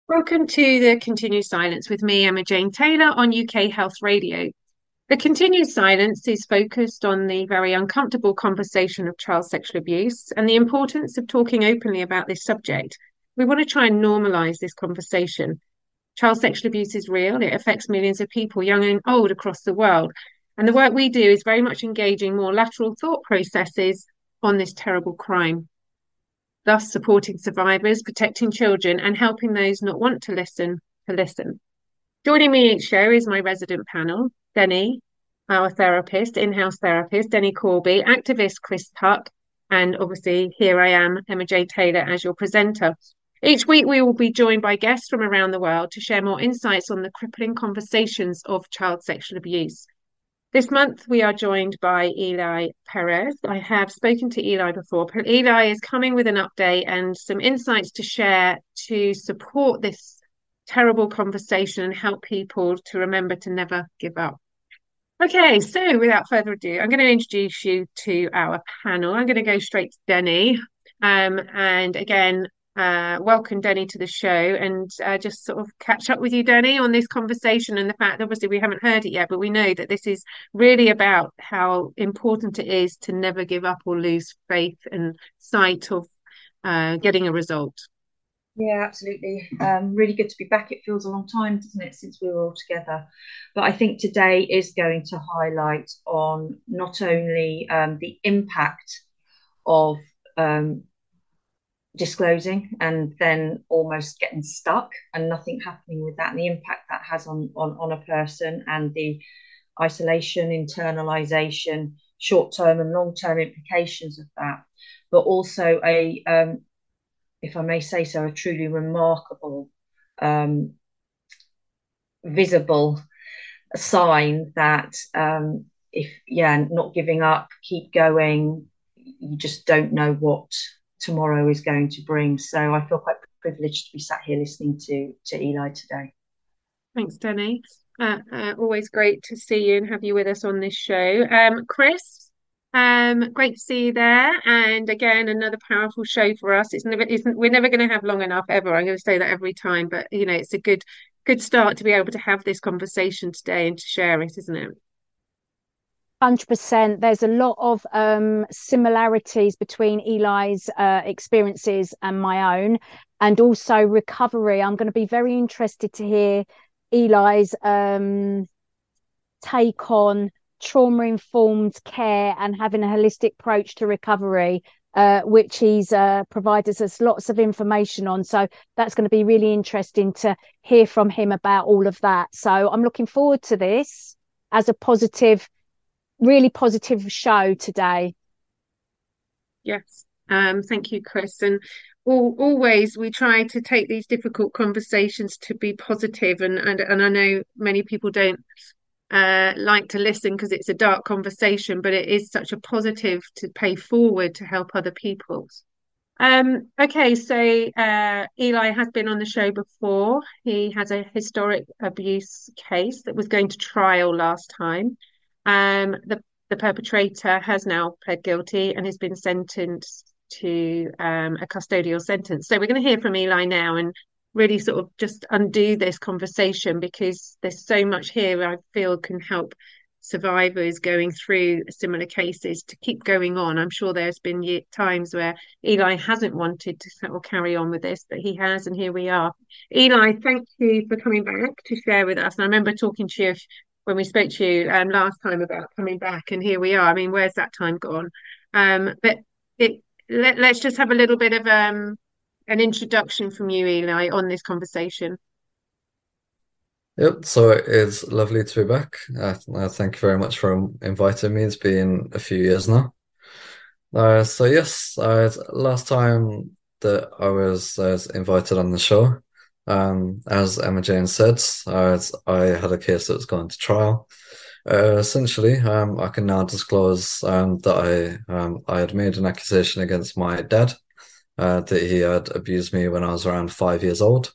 Welcome to the Continued Silence with me, Emma Jane Taylor, on UK Health Radio. The Continued Silence is focused on the very uncomfortable conversation of child sexual abuse and the importance of talking openly about this subject. We want to try and normalise this conversation. Child sexual abuse is real, it affects millions of people, young and old, across the world. And the work we do is very much engaging more lateral thought processes on this terrible crime, thus supporting survivors, protecting children, and helping those not want to listen to listen. Joining me each show is my resident panel, Denny, our therapist, in-house therapist, Denny Corby, activist Chris Tuck, and obviously here I am, Emma J. Taylor, as your presenter. Each week we will be joined by guests from around the world to share more insights on the crippling conversations of child sexual abuse. This month, we are joined by Eli Perez. I have spoken to Eli before. Eli is coming with an update and some insights to share to support this terrible conversation and help people to remember to never give up. Okay, so without further ado, I'm going to introduce you to our panel. I'm going to go straight to Denny. And again, welcome Denny to the show and just sort of catch up with you, Denny, on this conversation and the fact that obviously we haven't heard it yet, but we know that this is really about how important it is to never give up or lose faith and sight of getting a result. Yeah, absolutely. Really good to be back. It feels a long time, doesn't it, since we were all together. But I think today is going to highlight on not only the impact of disclosing and then almost getting stuck and nothing happening with that, and the impact that has on a person, and the isolation, internalization, short-term and long-term implications of that, but also if I may say so, a truly remarkable, um, visible sign that if, yeah, not giving up, keep going, you just don't know what tomorrow is going to bring. So I feel quite privileged to be sat here listening to Eli today. Thanks, Denny. Always great to see you and have you with us on this show. Chris, great to see you there. And again, another powerful show for us. We're never going to have long enough ever. I'm going to say that every time, but it's a good start to be able to have this conversation today and to share it, isn't it? 100%. There's a lot of similarities between Eli's experiences and my own, and also recovery. I'm going to be very interested to hear Eli's take on trauma-informed care and having a holistic approach to recovery, which he's provided us lots of information on. So that's going to be really interesting to hear from him about all of that. So I'm looking forward to this as a really positive show today. Yes. Thank you, Chris. And always we try to take these difficult conversations to be positive, and I know many people don't like to listen because it's a dark conversation, but it is such a positive to pay forward to help other people. Okay, so Eli has been on the show before. He has a historic abuse case that was going to trial last time. The perpetrator has now pled guilty and has been sentenced to a custodial sentence. So we're going to hear from Eli now and really sort of just undo this conversation because there's so much here I feel can help survivors going through similar cases to keep going on. I'm sure there's been times where Eli hasn't wanted to sort of carry on with this, but he has, and here we are. Eli, thank you for coming back to share with us. And I remember talking to you when we spoke to you last time about coming back, and here we are. I mean, where's that time gone? But let's just have a little bit of an introduction from you, Eli, on this conversation. Yep, so it's lovely to be back. Thank you very much for inviting me. It's been a few years now. So yes, last time that I was invited on the show, as Emma Jane said, I had a case that was going to trial. Essentially, I can now disclose that I had made an accusation against my dad, that he had abused me when I was around 5 years old.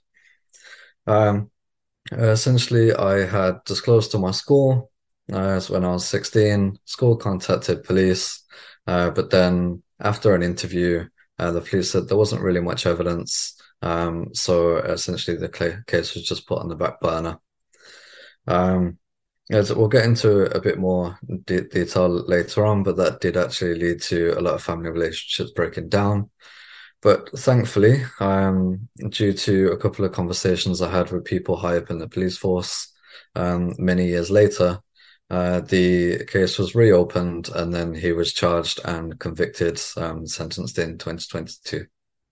Essentially, I had disclosed to my school when I was 16. School contacted police, but then after an interview, the police said there wasn't really much evidence So essentially the case was just put on the back burner. As we'll get into a bit more detail later on, but that did actually lead to a lot of family relationships breaking down. But thankfully, due to a couple of conversations I had with people high up in the police force, many years later, the case was reopened and then he was charged and convicted, sentenced in 2022.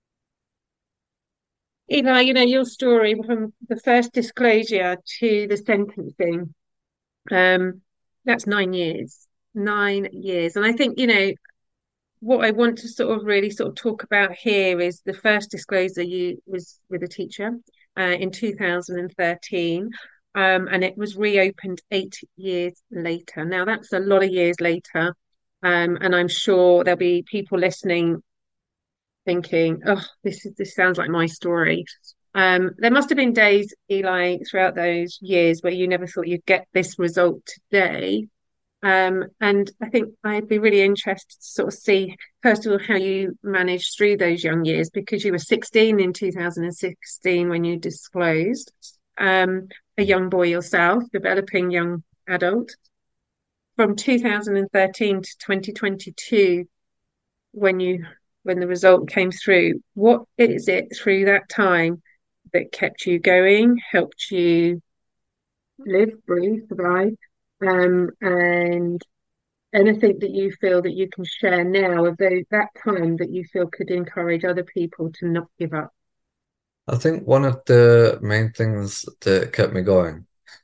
Eli, your story from the first disclosure to the sentencing, that's 9 years. 9 years. And I think, what I want to sort of really sort of talk about here is the first disclosure you was with a teacher in 2013, and it was reopened 8 years later. Now that's a lot of years later, and I'm sure there'll be people listening thinking, "Oh, this sounds like my story." There must have been days, Eli, throughout those years where you never thought you'd get this result today. And I think I'd be really interested to sort of see, first of all, how you managed through those young years, because you were 16 in 2016 when you disclosed, a young boy yourself, developing young adult. From 2013 to 2022, when the result came through, what is it through that time that kept you going, helped you live, breathe, survive, and anything that you feel that you can share now of that time that you feel could encourage other people to not give up? I think one of the main things that kept me going,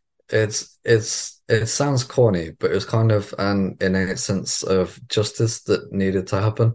it sounds corny, but it was kind of an innate sense of justice that needed to happen.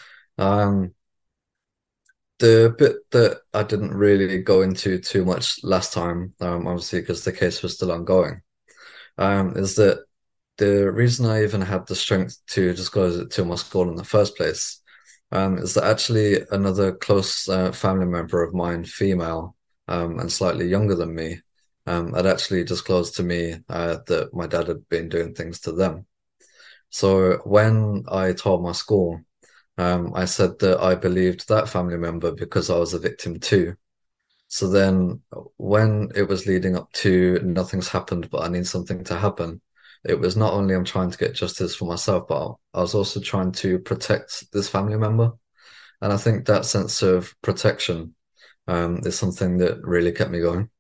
The bit that I didn't really go into too much last time, obviously because the case was still ongoing, is that the reason I even had the strength to disclose it to my school in the first place, is that actually another close family member of mine, female, and slightly younger than me, had actually disclosed to me that my dad had been doing things to them. So when I told my school, I said that I believed that family member because I was a victim too. So then when it was leading up to nothing's happened, but I need something to happen, it was not only I'm trying to get justice for myself, but I was also trying to protect this family member. And I think that sense of protection is something that really kept me going.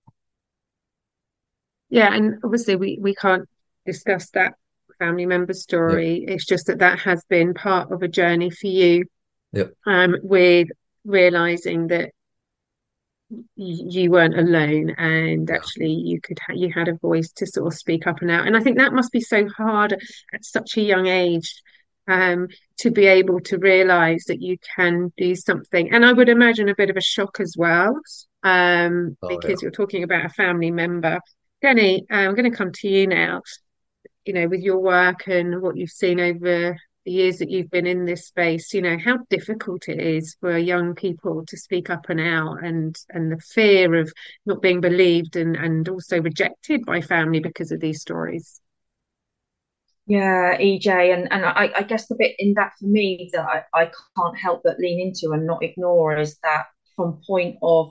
Yeah, and obviously we can't discuss that family member Yep. story. It's just that has been part of a journey for you, Yep. with realizing that you weren't alone, and Yeah. actually you had a voice to sort of speak up and out. And I think that must be so hard at such a young age, to be able to realize that you can do something. And I would imagine a bit of a shock as well, Oh yeah. because you're talking about a family member. Jenny, I'm going to come to you now. With your work and what you've seen over the years that you've been in this space, how difficult it is for young people to speak up and out, and the fear of not being believed, and also rejected by family because of these stories. Yeah, EJ, and I guess the bit in that for me that I can't help but lean into and not ignore is that from point of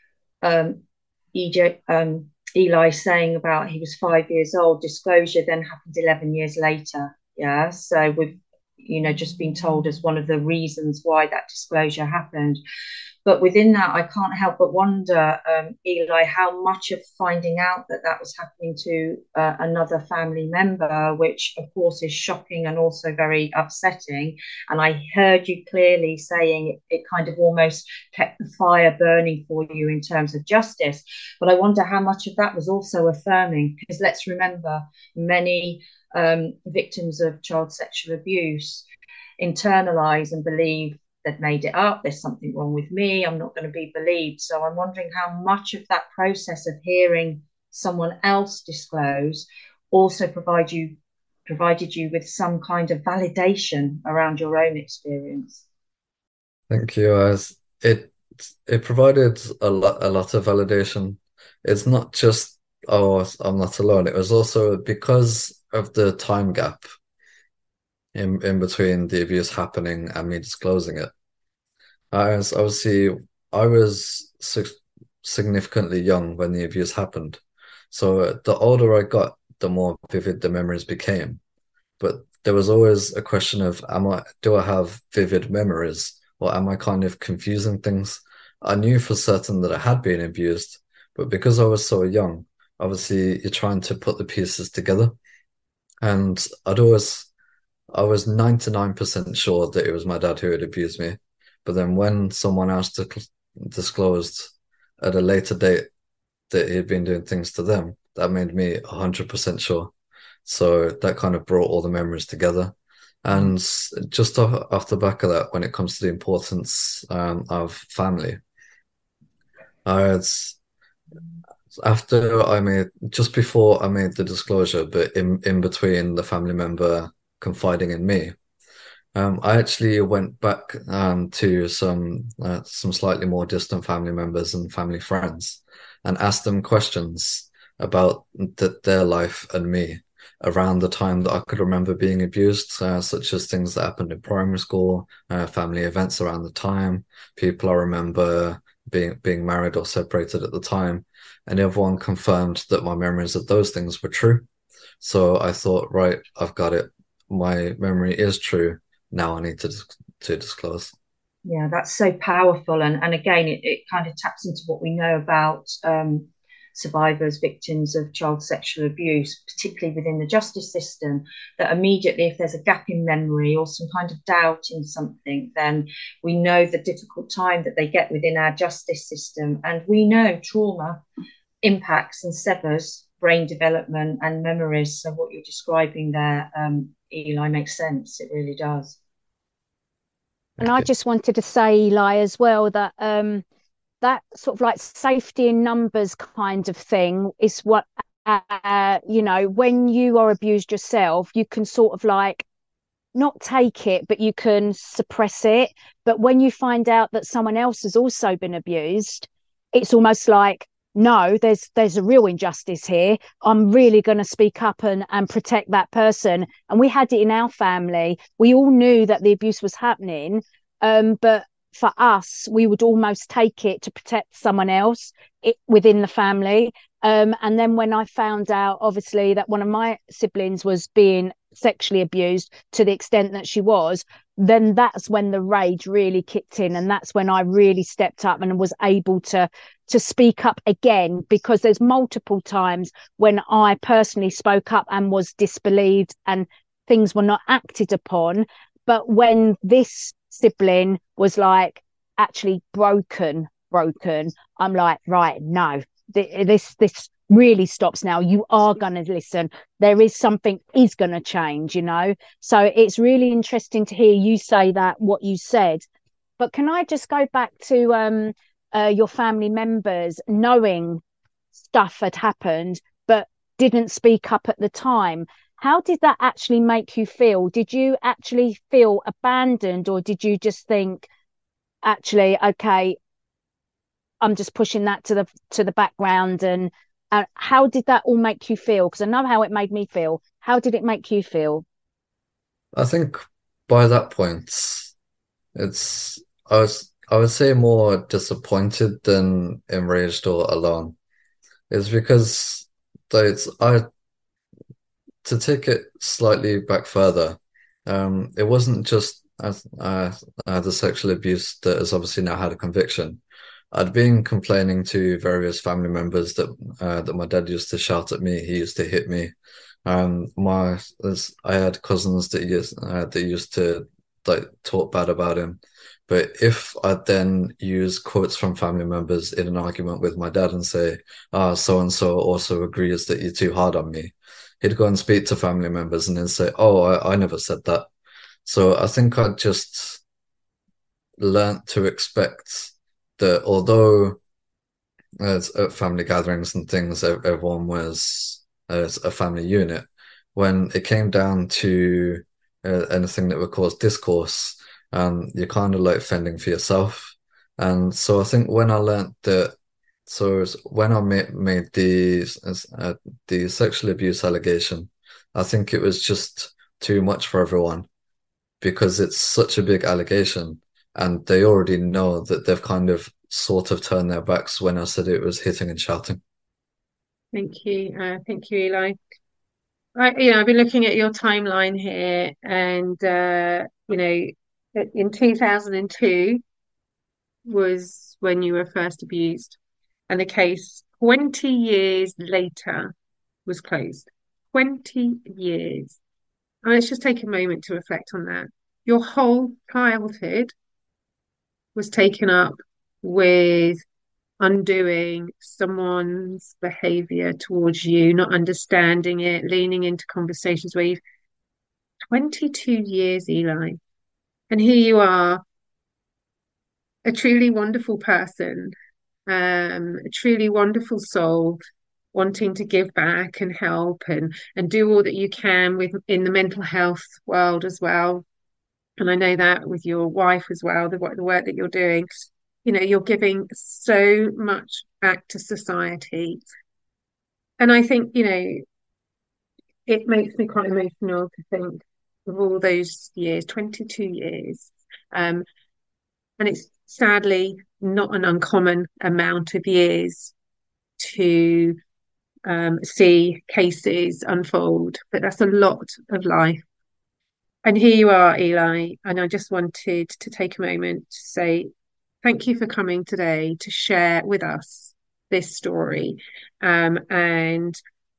EJ, Eli saying about he was 5 years old, disclosure then happened 11 years later. Yeah, so we've just been told as one of the reasons why that disclosure happened. But within that, I can't help but wonder, Eli, how much of finding out that that was happening to another family member, which of course is shocking and also very upsetting. And I heard you clearly saying it kind of almost kept the fire burning for you in terms of justice. But I wonder how much of that was also affirming, because let's remember, many victims of child sexual abuse internalize and believe they've made it up, there's something wrong with me, I'm not going to be believed. So I'm wondering how much of that process of hearing someone else disclose also provided you with some kind of validation around your own experience. Thank you. As it provided a lot of validation. It's not just, oh, I'm not alone. It was also because of the time gap in between the abuse happening and me disclosing it. As obviously I was significantly young when the abuse happened. So the older I got, the more vivid the memories became. But there was always a question of, do I have vivid memories, or am I kind of confusing things? I knew for certain that I had been abused, but because I was so young, obviously you're trying to put the pieces together. And I was 99% sure that it was my dad who had abused me. But then when someone else disclosed at a later date that he had been doing things to them, that made me 100% sure. So that kind of brought all the memories together. And just off the back of that, when it comes to the importance of family, it's just before I made the disclosure, but in between the family member confiding in me, I actually went back to some slightly more distant family members and family friends and asked them questions about their life and me around the time that I could remember being abused, such as things that happened in primary school, family events around the time, people I remember being married or separated at the time, and everyone confirmed that my memories of those things were true. So I thought, right, I've got it. My memory is true. Now I need to disclose. Yeah, that's so powerful. And again, it kind of taps into what we know about survivors, victims of child sexual abuse, particularly within the justice system, that immediately, if there's a gap in memory or some kind of doubt in something, then we know the difficult time that they get within our justice system. And we know trauma impacts and severs brain development and memories. So what you're describing there, Eli, makes sense. It really does. And I just wanted to say, Eli, as well, that that sort of like safety in numbers kind of thing is what, when you are abused yourself, you can sort of like not take it, but you can suppress it. But when you find out that someone else has also been abused, it's almost like, no, there's a real injustice here. I'm really going to speak up and protect that person. And we had it in our family. We all knew that the abuse was happening, but for us, we would almost take it to protect someone else within the family. And then when I found out, obviously, that one of my siblings was being sexually abused to the extent that she was, then that's when the rage really kicked in. And that's when I really stepped up and was able to speak up again, because there's multiple times when I personally spoke up and was disbelieved and things were not acted upon. But when this sibling was like actually broken, I'm like, right, no, this really stops now. You are going to listen. There is something is going to change, So it's really interesting to hear you say that, what you said. But can I just go back to your family members knowing stuff had happened, but didn't speak up at the time? How did that actually make you feel? Did you actually feel abandoned, or did you just think, actually, okay, I'm just pushing that to the background? And how did that all make you feel? Because I know how it made me feel. How did it make you feel? I think by that point, I would say more disappointed than enraged or alone. It's because to take it slightly back further, it wasn't just the sexual abuse that has obviously now had a conviction. I'd been complaining to various family members that my dad used to shout at me. He used to hit me. I had cousins that used to like talk bad about him. But if I then use quotes from family members in an argument with my dad and say, so and so also agrees that you're too hard on me, he'd go and speak to family members and then say, oh, I never said that. So I think I just learnt to expect that although at family gatherings and things, everyone was a family unit, when it came down to anything that would cause discourse, you're kind of like fending for yourself. And so I think when I learnt that, so when I made the sexual abuse allegation, I think it was just too much for everyone, because it's such a big allegation and they already know that they've kind of sort of turn their backs when I said it was hitting and shouting. Thank you. Thank you, Eli. I've been looking at your timeline here, and in 2002 was when you were first abused, and the case 20 years later was closed. 20 years. Let's just take a moment to reflect on that. Your whole childhood was taken up with undoing someone's behavior towards you, not understanding it, leaning into conversations where you've 22 years, Eli. And here you are, a truly wonderful person, a truly wonderful soul, wanting to give back and help and do all that you can in the mental health world as well. And I know that with your wife as well, the work that you're doing, you're giving so much back to society. And I think, it makes me quite emotional to think of all those years, 22 years. And it's sadly not an uncommon amount of years to see cases unfold, but that's a lot of life. And here you are, Eli, and I just wanted to take a moment to say thank you for coming today to share with us this story. And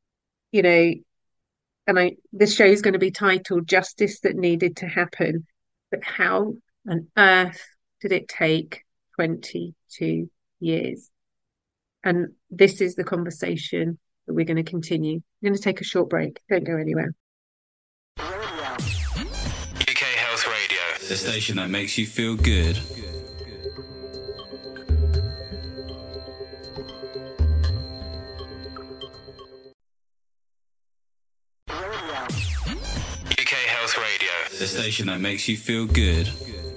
this show is going to be titled Justice That Needed to Happen. But how on earth did it take 22 years? And this is the conversation that we're going to continue. We're going to take a short break. Don't go anywhere. UK Health Radio, the station that makes you feel good. UK Health Radio, the station that makes you feel good.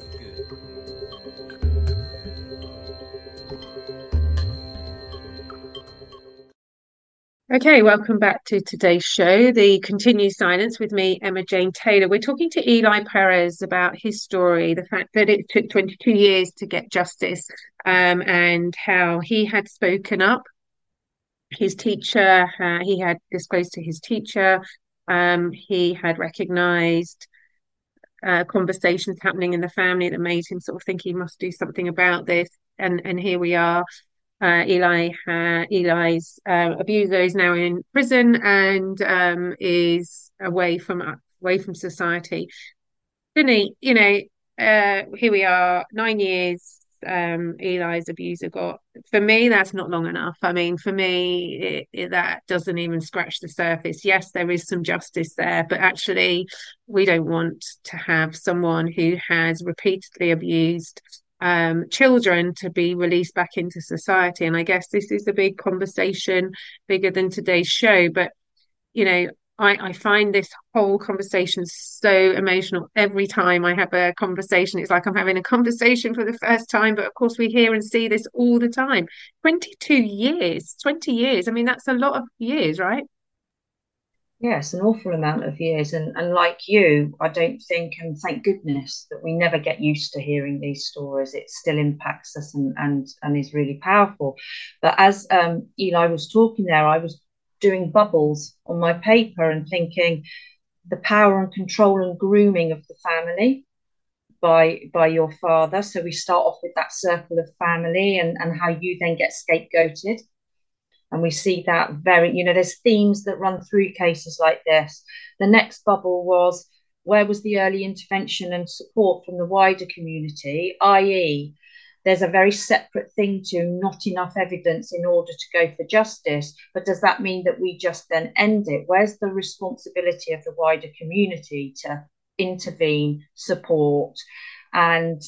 Okay, welcome back to today's show, The Continued Silence, with me, Emma Jane Taylor. We're talking to Eli Perez about his story, the fact that it took 22 years to get justice, and how he had spoken up. His teacher, he had disclosed to his teacher, he had recognised conversations happening in the family that made him sort of think he must do something about this. And here we are. Eli's abuser is now in prison and is away from society. Didn't he? Here we are, 9 years. Eli's abuser got. For me, that's not long enough. I mean, for me, that doesn't even scratch the surface. Yes, there is some justice there, but actually, we don't want to have someone who has repeatedly abused children to be released back into society. And I guess this is a big conversation, bigger than today's show. But, I find this whole conversation so emotional. Every time I have a conversation, it's like I'm having a conversation for the first time. But of course, we hear and see this all the time. 22 years, 20 years. I mean, that's a lot of years, right? Yes, an awful amount of years. And like you, I don't think, and thank goodness, that we never get used to hearing these stories. It still impacts us and is really powerful. But as Eli was talking there, I was doing bubbles on my paper and thinking the power and control and grooming of the family by your father. So we start off with that circle of family and how you then get scapegoated. And we see that there's themes that run through cases like this. The next bubble was, where was the early intervention and support from the wider community, i.e., there's a very separate thing to not enough evidence in order to go for justice. But does that mean that we just then end it? Where's the responsibility of the wider community to intervene, support? And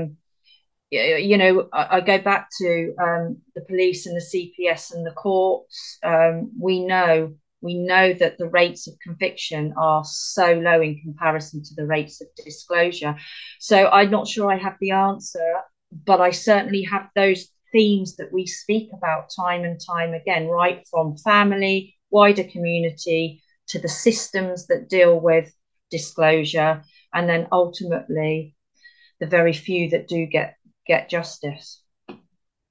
I go back to the police and the CPS and the courts. We know that the rates of conviction are so low in comparison to the rates of disclosure. So I'm not sure I have the answer, but I certainly have those themes that we speak about time and time again, right from family, wider community, to the systems that deal with disclosure, and then ultimately the very few that do get justice.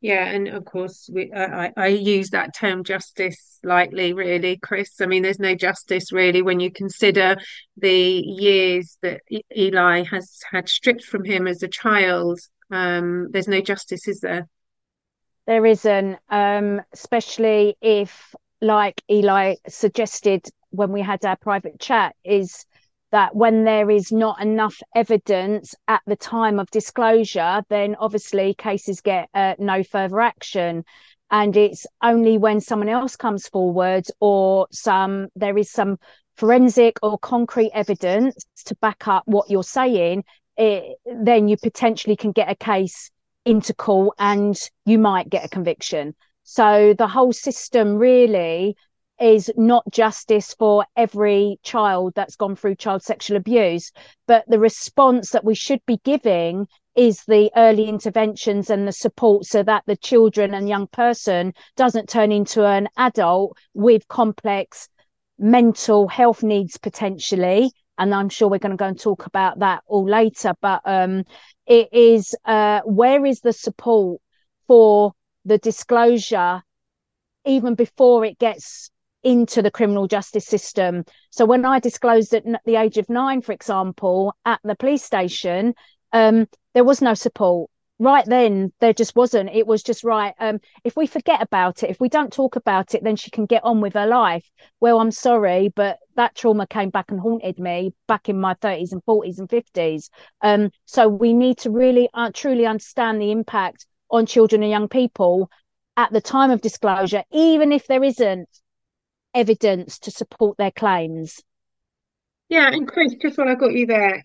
Yeah, and of course, I use that term justice lightly, really, Chris. I mean, there's no justice really when you consider the years that Eli has had stripped from him as a child. There's no justice, is there? There isn't, especially if, like Eli suggested when we had our private chat, is that when there is not enough evidence at the time of disclosure, then obviously cases get no further action. And it's only when someone else comes forward or there is some forensic or concrete evidence to back up what you're saying, then you potentially can get a case into court and you might get a conviction. So the whole system really is not justice for every child that's gone through child sexual abuse, but the response that we should be giving is the early interventions and the support so that the children and young person doesn't turn into an adult with complex mental health needs potentially. And I'm sure we're going to go and talk about that all later. But it is where is the support for the disclosure even before it gets into the criminal justice system? So when I disclosed at the age of 9, for example, at the police station, there was no support. Right then, there just wasn't. It was just right. If we forget about it, if we don't talk about it, then she can get on with her life. Well, I'm sorry, but that trauma came back and haunted me back in my 30s and 40s and 50s. So we need to really truly understand the impact on children and young people at the time of disclosure, even if there isn't evidence to support their claims. Yeah, and Chris, just while I got you there,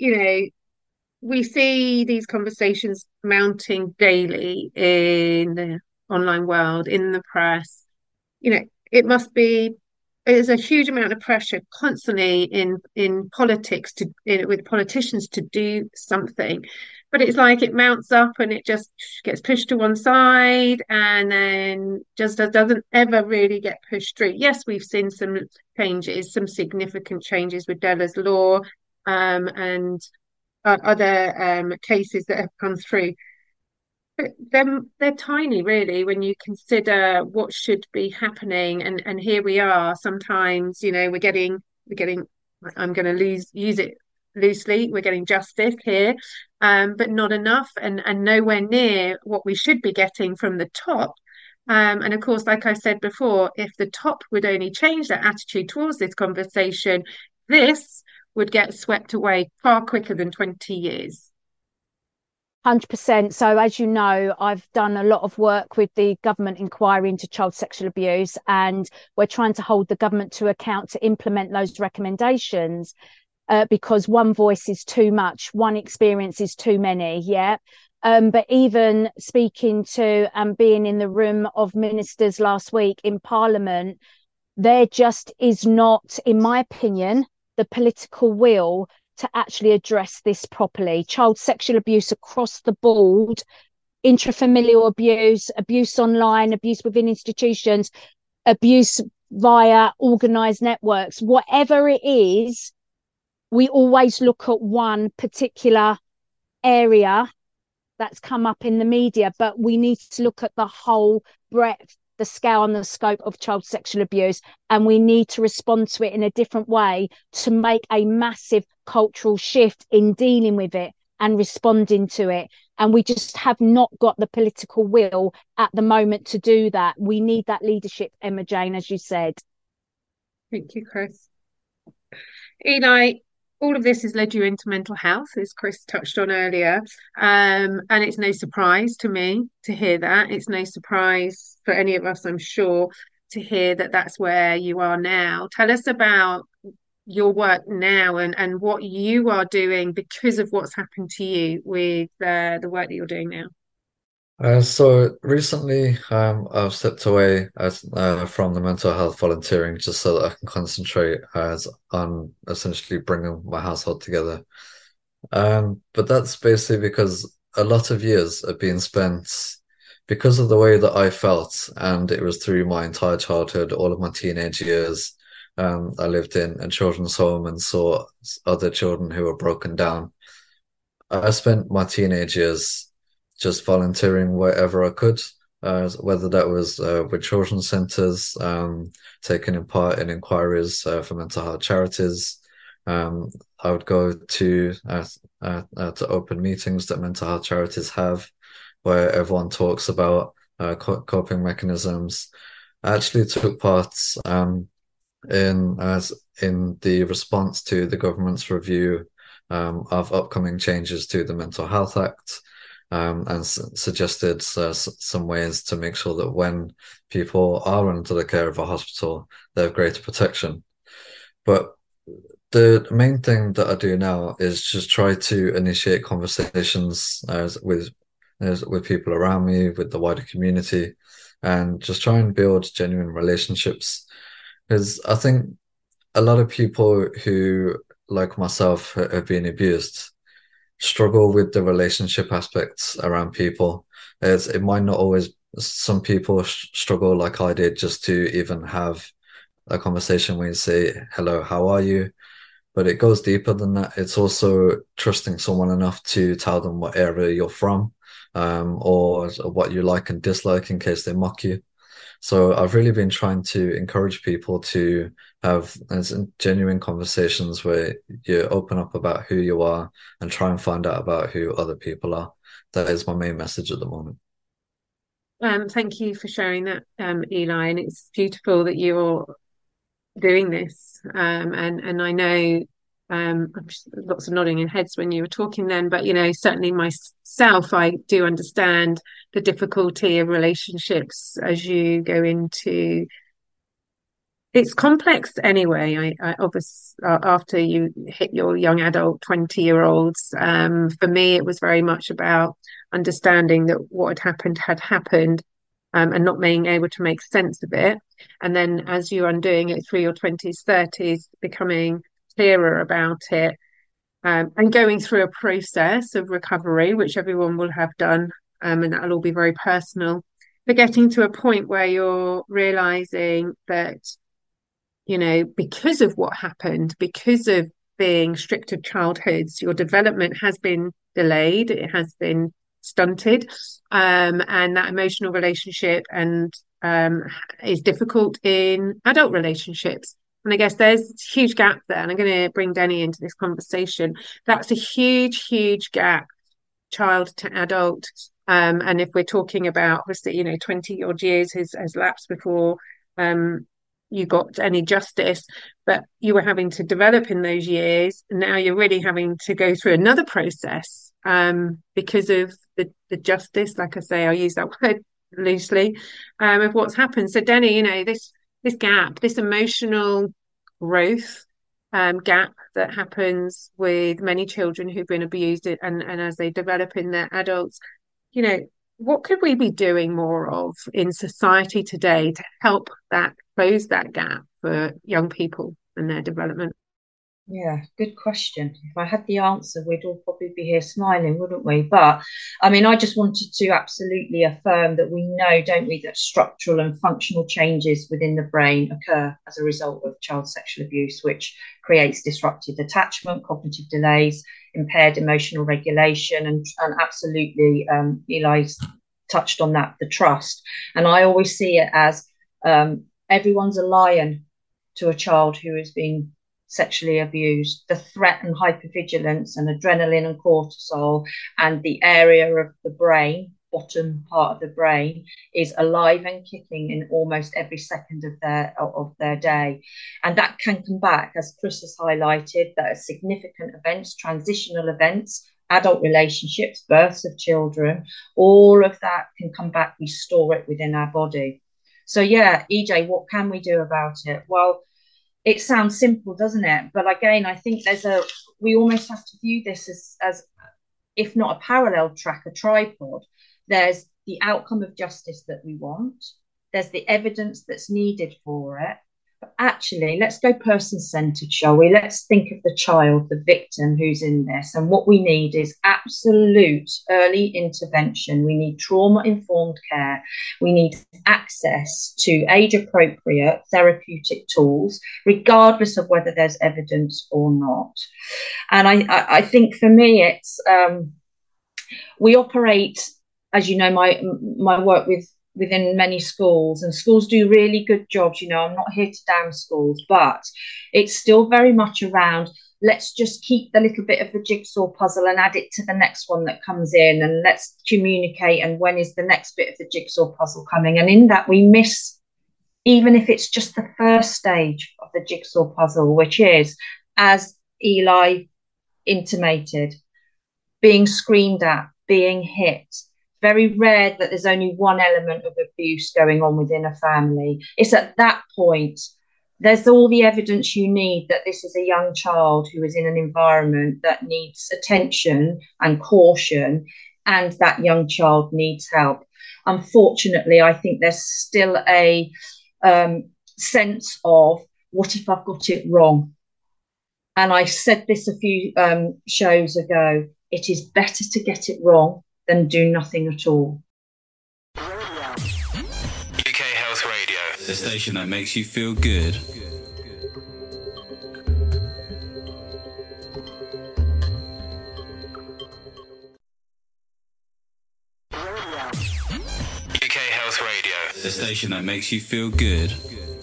we see these conversations mounting daily in the online world, in the press. It must be, there's a huge amount of pressure constantly in politics with politicians to do something. But it's like it mounts up and it just gets pushed to one side and then just doesn't ever really get pushed through. Yes, we've seen some changes, some significant changes with Della's law, and other cases that have come through. But they're tiny, really, when you consider what should be happening. And here we are. Sometimes, we're getting. I'm going to use it loosely. We're getting justice here, but not enough, and nowhere near what we should be getting from the top. And of course, like I said before, if the top would only change their attitude towards this conversation, this would get swept away far quicker than 20 years. 100%. So, as you know, I've done a lot of work with the government inquiry into child sexual abuse, and we're trying to hold the government to account to implement those recommendations because one voice is too much, one experience is too many. Yeah. But even speaking to and being in the room of ministers last week in Parliament, there just is not, in my opinion, the political will to actually address this properly. Child sexual abuse across the board, intrafamilial abuse, abuse online, abuse within institutions, abuse via organised networks, whatever it is, we always look at one particular area that's come up in the media, but we need to look at the whole breadth, the scale and the scope of child sexual abuse, and we need to respond to it in a different way to make a massive cultural shift in dealing with it and responding to it. And we just have not got the political will at the moment to do that. We need that leadership, Emma-Jane, as you said. Thank you, Chris. Eli, all of this has led you into mental health, as Chris touched on earlier. And it's no surprise to me to hear that. It's no surprise for any of us, I'm sure, to hear that that's where you are now. Tell us about your work now and what you are doing because of what's happened to you with the work that you're doing now. So recently, I've stepped away from the mental health volunteering just so that I can concentrate on essentially bringing my household together. But that's basically because a lot of years have been spent because of the way that I felt, and it was through my entire childhood, all of my teenage years. I lived in a children's home and saw other children who were broken down. I spent my teenage years just volunteering wherever I could, whether that was with children's centres, taking part in inquiries for mental health charities. I would go to open meetings that mental health charities have, where everyone talks about coping mechanisms. I actually took part in the response to the government's review of upcoming changes to the Mental Health Act, and suggested some ways to make sure that when people are under the care of a hospital, they have greater protection. But the main thing that I do now is just try to initiate conversations with people around me, with the wider community, and just try and build genuine relationships. Because I think a lot of people who, like myself, have been abused struggle with the relationship aspects around people. It might not always, some people struggle like I did just to even have a conversation where you say, hello, how are you? But it goes deeper than that. It's also trusting someone enough to tell them what area you're from, or what you like and dislike in case they mock you. So I've really been trying to encourage people to have genuine conversations where you open up about who you are and try and find out about who other people are. That is my main message at the moment. Thank you for sharing that, Eli. And it's beautiful that you're doing this. And I know lots of nodding in heads when you were talking then, but certainly myself, I do understand the difficulty of relationships as you go into. It's complex anyway. I obviously, after you hit your young adult 20-year-olds, for me it was very much about understanding that what had happened, and not being able to make sense of it. And then as you're undoing it through your 20s, 30s, becoming clearer about it, and going through a process of recovery, which everyone will have done, and that'll all be very personal. But getting to a point where you're realizing that, because of what happened, because of being strict of childhoods, your development has been delayed, it has been stunted, and that emotional relationship and is difficult in adult relationships. And I guess there's a huge gap there. And I'm going to bring Denny into this conversation. That's a huge, huge gap, child to adult. And if we're talking about, obviously, 20 odd years has lapsed before you got any justice, but you were having to develop in those years. And now you're really having to go through another process because of the justice. Like I say, I'll use that word loosely, of what's happened. So Denny, this gap, this emotional growth gap that happens with many children who've been abused, and as they develop in their adults, what could we be doing more of in society today to help close that gap for young people and their development? Yeah, good question. If I had the answer, we'd all probably be here smiling, wouldn't we? But I mean, I just wanted to absolutely affirm that we know, don't we, that structural and functional changes within the brain occur as a result of child sexual abuse, which creates disrupted attachment, cognitive delays, impaired emotional regulation, and absolutely, Eli's touched on that, the trust. And I always see it as everyone's a lion to a child who has been sexually abused. The threat and hypervigilance and adrenaline and cortisol and the area of the brain, bottom part of the brain, is alive and kicking in almost every second of their day. And that can come back, as Chris has highlighted, that are significant events, transitional events, adult relationships, births of children, all of that can come back. We store it within our body. So yeah, EJ, what can we do about it? Well, it sounds simple, doesn't it? But again, I think we almost have to view this as if not a parallel track, a tripod. There's the outcome of justice that we want. There's the evidence that's needed for it. But actually, let's go person-centered, shall we? Let's think of the child, the victim who's in this. And what we need is absolute early intervention. We need trauma-informed care. We need access to age-appropriate therapeutic tools, regardless of whether there's evidence or not. And I think for me, it's we operate, as you know, my work with within many schools, and schools do really good jobs. I'm not here to down schools, but it's still very much around, let's just keep the little bit of the jigsaw puzzle and add it to the next one that comes in, and let's communicate, and when is the next bit of the jigsaw puzzle coming? And in that, we miss, even if it's just the first stage of the jigsaw puzzle, which is, as Eli intimated, being screamed at, being hit. Very rare that there's only one element of abuse going on within a family. It's at that point, there's all the evidence you need that this is a young child who is in an environment that needs attention and caution, and that young child needs help. Unfortunately, I think there's still a sense of, what if I've got it wrong? And I said this a few shows ago, it is better to get it wrong than do nothing at all. UK Health Radio, the station that makes you feel good. UK Health Radio, the station that makes you feel good.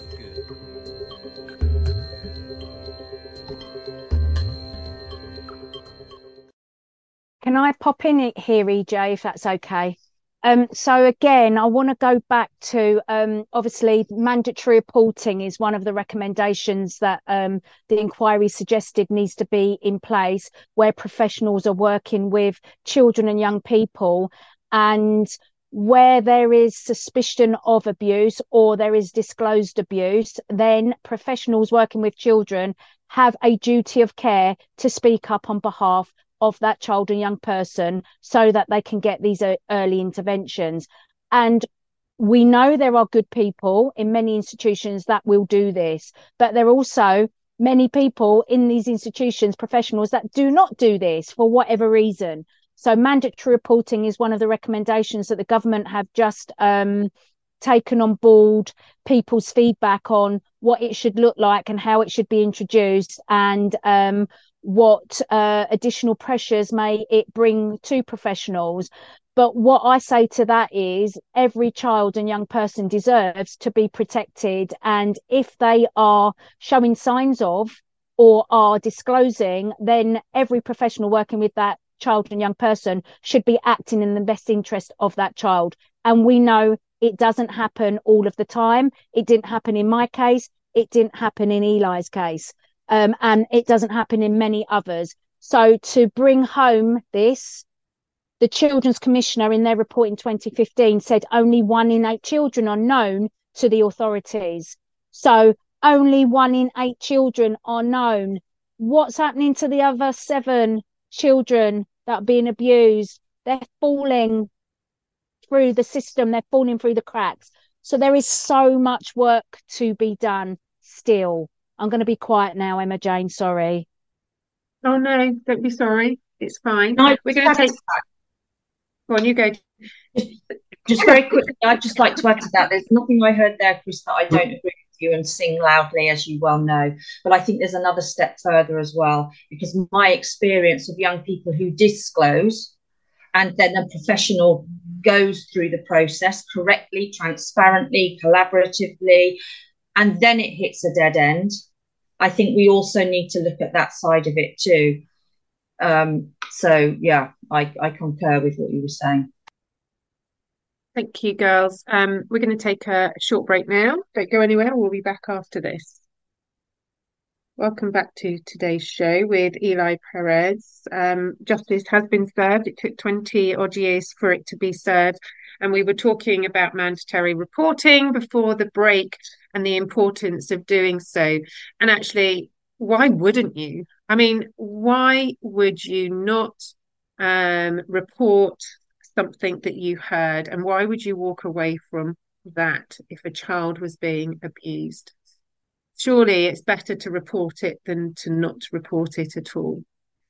Can I pop in it here, EJ, if that's okay? So again, I want to go back to obviously mandatory reporting is one of the recommendations that the inquiry suggested needs to be in place, where professionals are working with children and young people, and where there is suspicion of abuse or there is disclosed abuse, then professionals working with children have a duty of care to speak up on behalf of that child and young person so that they can get these early interventions. And we know there are good people in many institutions that will do this, but there are also many people in these institutions, professionals, that do not do this for whatever reason. So mandatory reporting is one of the recommendations that the government have just taken on board, people's feedback on what it should look like and how it should be introduced, and what additional pressures may it bring to professionals. But what I say to that is, every child and young person deserves to be protected, and if they are showing signs of or are disclosing, then every professional working with that child and young person should be acting in the best interest of that child. And we know it doesn't happen all of the time. It didn't happen in my case. It didn't happen in Eli's case. And it doesn't happen in many others. So to bring home this, the Children's Commissioner in their report in 2015 said only 1 in 8 children are known to the authorities. So only 1 in 8 children are known. What's happening to the other 7 children that are being abused? They're falling through the system. They're falling through the cracks. So there is so much work to be done still. I'm going to be quiet now, Emma Jane. Sorry. Oh no, don't be sorry. It's fine. No, We're going to take. Go on, you go. Just very quickly, I'd just like to add to that. There's nothing I heard there, Chris, that I don't agree with you and sing loudly, as you well know. But I think there's another step further as well, because my experience of young people who disclose, and then a professional goes through the process correctly, transparently, collaboratively, and then it hits a dead end. I think we also need to look at that side of it too. So yeah, I concur with what you were saying. Thank you, girls. We're going to take a short break now. Don't go anywhere. We'll be back after this. Welcome back to today's show with Eli Perez. Justice has been served. It took 20 odd years for it to be served. And we were talking about mandatory reporting before the break and the importance of doing so. And actually, why wouldn't you? I mean, why would you not report something that you heard? And why would you walk away from that if a child was being abused? Surely it's better to report it than to not report it at all.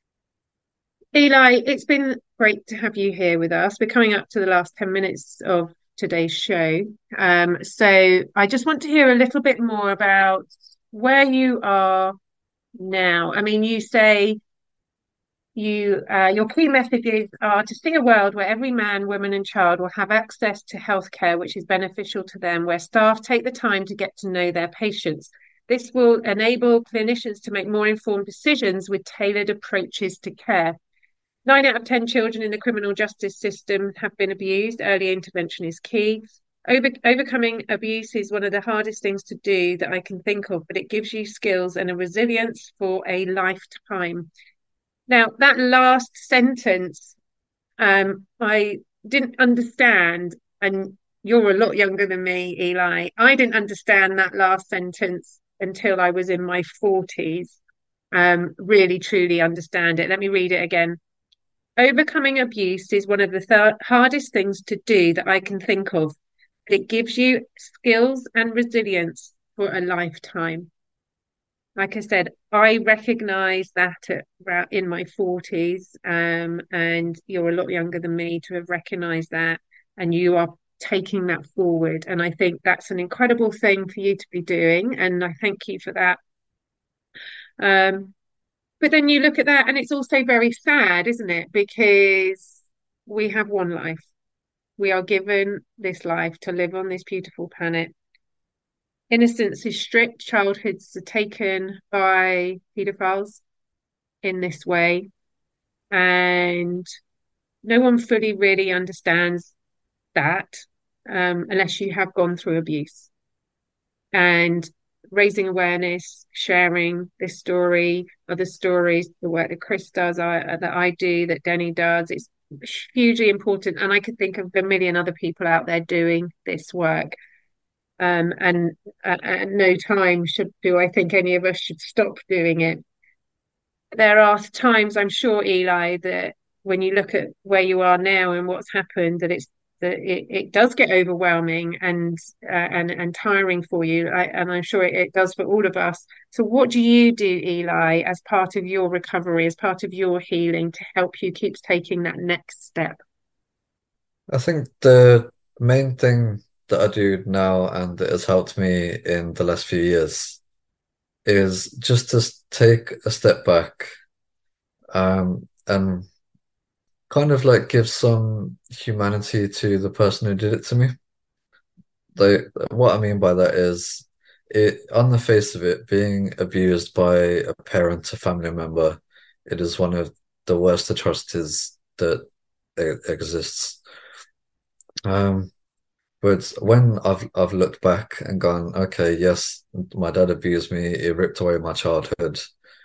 Eli, it's been great to have you here with us. We're coming up to the last 10 minutes of today's show. So I just want to hear a little bit more about where you are now. I mean, you say your key messages are to see a world where every man, woman, and child will have access to healthcare which is beneficial to them, where staff take the time to get to know their patients. This will enable clinicians to make more informed decisions with tailored approaches to care. 9 out of 10 children in the criminal justice system have been abused. Early intervention is key. Overcoming abuse is one of the hardest things to do that I can think of, but it gives you skills and a resilience for a lifetime. Now, that last sentence, I didn't understand, and you're a lot younger than me, Eli. I didn't understand that last sentence until I was in my 40s. Really, truly understand it. Let me read it again. Overcoming abuse is one of the hardest things to do that I can think of, but it gives you skills and resilience for a lifetime. Like I said, I recognize that in my 40s, and you're a lot younger than me to have recognized that, and you are taking that forward. And I think that's an incredible thing for you to be doing, and I thank you for that. But then you look at that, and it's also very sad, isn't it? Because we have one life. We are given this life to live on this beautiful planet. Innocence is stripped, childhoods are taken by paedophiles in this way, and no one fully really understands that unless you have gone through abuse. And raising awareness, sharing this story, other stories, the work that Chris does, that I do, that Denny does, it's hugely important. And I could think of a million other people out there doing this work. And at no time do I think any of us should stop doing it. There are times, I'm sure, Eli, that when you look at where you are now and what's happened, that it does get overwhelming and tiring for you, and I'm sure it does for all of us. So what do you do, Eli, as part of your recovery, as part of your healing, to help you keep taking that next step? I think the main thing that I do now and that has helped me in the last few years is just to take a step back, and kind of like give some humanity to the person who did it to me. Like, what I mean by that is, it on the face of it, being abused by a parent, a family member, it is one of the worst atrocities that exists. But when I've looked back and gone, okay, yes, my dad abused me, he ripped away my childhood.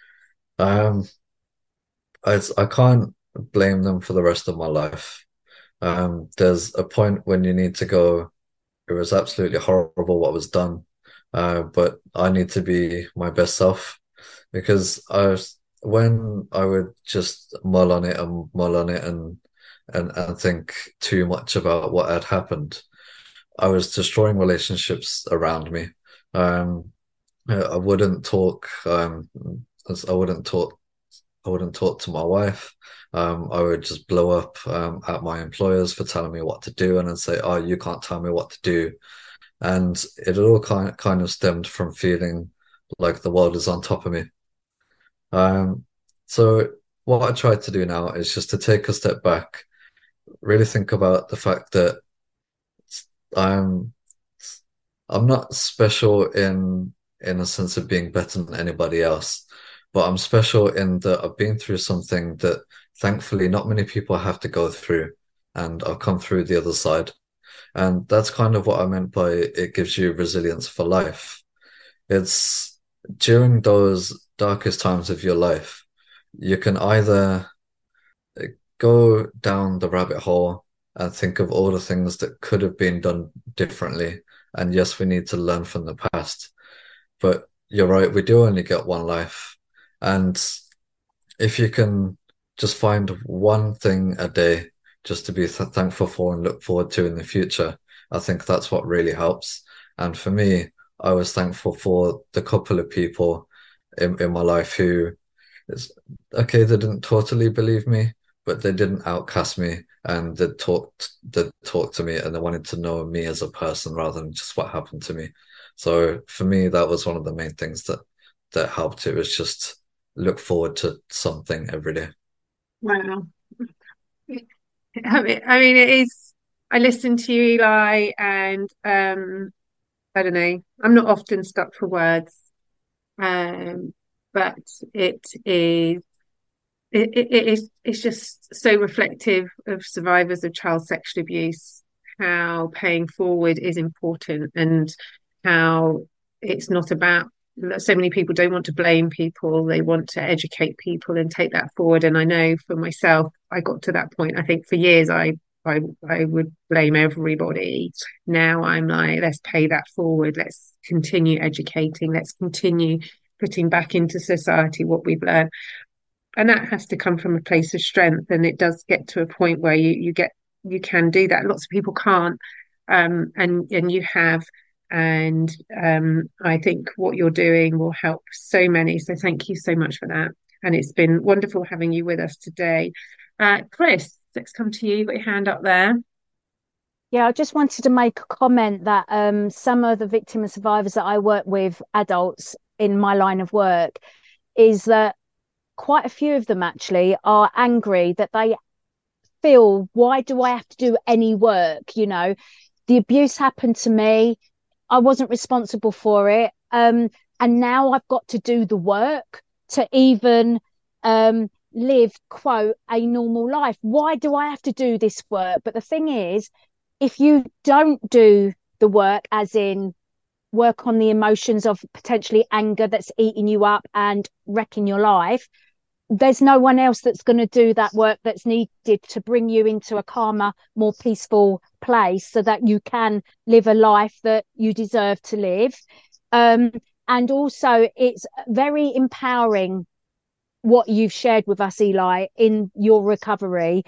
I can't blame them for the rest of my life. There's a point when you need to go, it was absolutely horrible what was done, but I need to be my best self, because when I would just mull on it and mull on it and think too much about what had happened, I was destroying relationships around me. I wouldn't talk. I wouldn't talk. I wouldn't talk to my wife. I would just blow up at my employers for telling me what to do, and then say, "Oh, you can't tell me what to do." And it all kind of stemmed from feeling like the world is on top of me. So what I try to do now is just to take a step back, really think about the fact that I'm not special in a sense of being better than anybody else, but I'm special in that I've been through something that thankfully not many people have to go through, and I've come through the other side. And that's kind of what I meant by it gives you resilience for life. It's during those darkest times of your life, you can either go down the rabbit hole and think of all the things that could have been done differently. And yes, we need to learn from the past. But you're right, we do only get one life. And if you can just find one thing a day just to be thankful for and look forward to in the future, I think that's what really helps. And for me, I was thankful for the couple of people in my life who, okay, they didn't totally believe me, but they didn't outcast me, and they talked to me, and they wanted to know me as a person rather than just what happened to me. So for me, that was one of the main things that helped. It was just look forward to something every day. Wow. I mean, it is. I listen to you, Eli, and I don't know. I'm not often stuck for words, um, but it is. It's just so reflective of survivors of child sexual abuse, how paying forward is important and how it's not about so many people don't want to blame people, they want to educate people and take that forward. And I know for myself, I got to that point. I think for years I I would blame everybody. Now I'm like, let's pay that forward, let's continue educating, let's continue putting back into society what we've learned, and that has to come from a place of strength, and it does get to a point where you can do that. Lots of people can't, and you have, and I think what you're doing will help so many, so thank you so much for that, and it's been wonderful having you with us today. Chris, let's come to you. You've got your hand up there. Yeah, I just wanted to make a comment that some of the victim and survivors that I work with, adults in my line of work, is that quite a few of them actually are angry that they feel, why do I have to do any work? The abuse happened to me. I wasn't responsible for it. And now I've got to do the work to even live, quote, a normal life. Why do I have to do this work? But the thing is, if you don't do the work, as in work on the emotions of potentially anger that's eating you up and wrecking your life, there's no one else that's going to do that work that's needed to bring you into a calmer, more peaceful place so that you can live a life that you deserve to live. And also, it's very empowering what you've shared with us, Eli, in your recovery.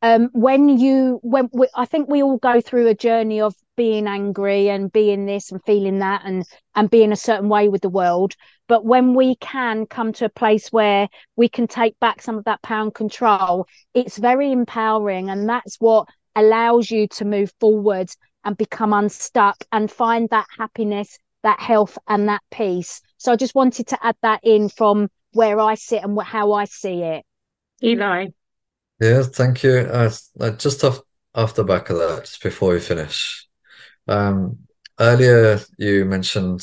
I think we all go through a journey of being angry and being this and feeling that and being a certain way with the world. But when we can come to a place where we can take back some of that power and control, it's very empowering. And that's what allows you to move forward and become unstuck and find that happiness, that health and that peace. So I just wanted to add that in from where I sit and how I see it. Eli. Yeah, thank you. Just off the back of that, just before we finish, earlier you mentioned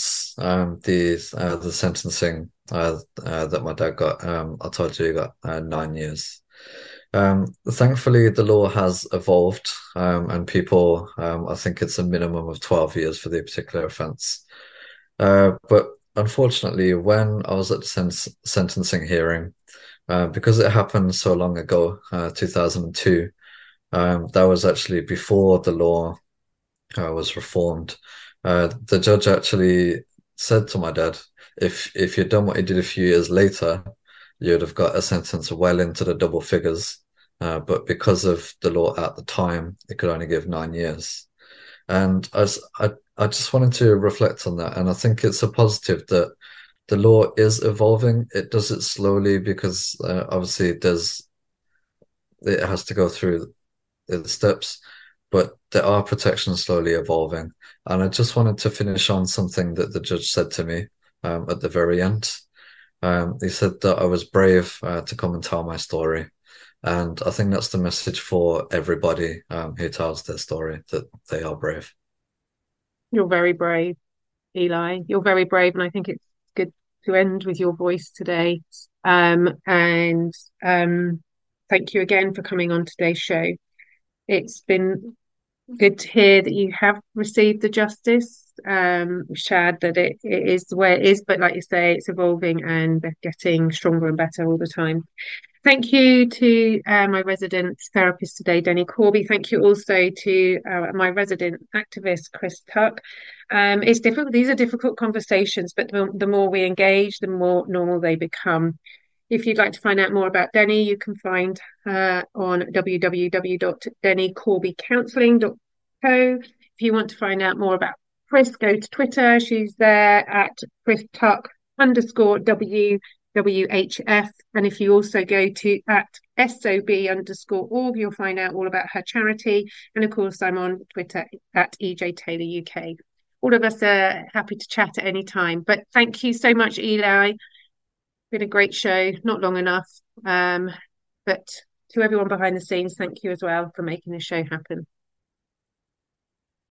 the sentencing that my dad got. I told you he got 9 years. Thankfully, the law has evolved, and people, I think it's a minimum of 12 years for the particular offence. But unfortunately, when I was at the sentencing hearing, because it happened so long ago, 2002, that was actually before the law was reformed. The judge actually said to my dad, if you'd done what he did a few years later, you'd have got a sentence well into the double figures. But because of the law at the time, it could only give 9 years. And I just wanted to reflect on that. And I think it's a positive that the law is evolving. It does it slowly because obviously it has to go through the steps, but there are protections slowly evolving. And I just wanted to finish on something that the judge said to me at the very end. He said that I was brave to come and tell my story. And I think that's the message for everybody who tells their story, that they are brave. You're very brave, Eli. You're very brave, and I think it's good to end with your voice today. And thank you again for coming on today's show. It's been good to hear that you have received the justice. Sad that it is the way it is, but like you say, it's evolving and getting stronger and better all the time. Thank you to my resident therapist today, Denny Corby. Thank you also to my resident activist, Chris Tuck. It's difficult. These are difficult conversations, but the more we engage, the more normal they become. If you'd like to find out more about Denny, you can find her on www.dennycorbycounselling.co. If you want to find out more about Chris, go to Twitter. She's there at Chris Tuck _WWHF. And if you also go to at SOB_org, you'll find out all about her charity. And of course, I'm on Twitter at EJ Taylor UK. All of us are happy to chat at any time. But thank you so much, Eli. Been a great show, not long enough, but to everyone behind the scenes, thank you as well for making this show happen.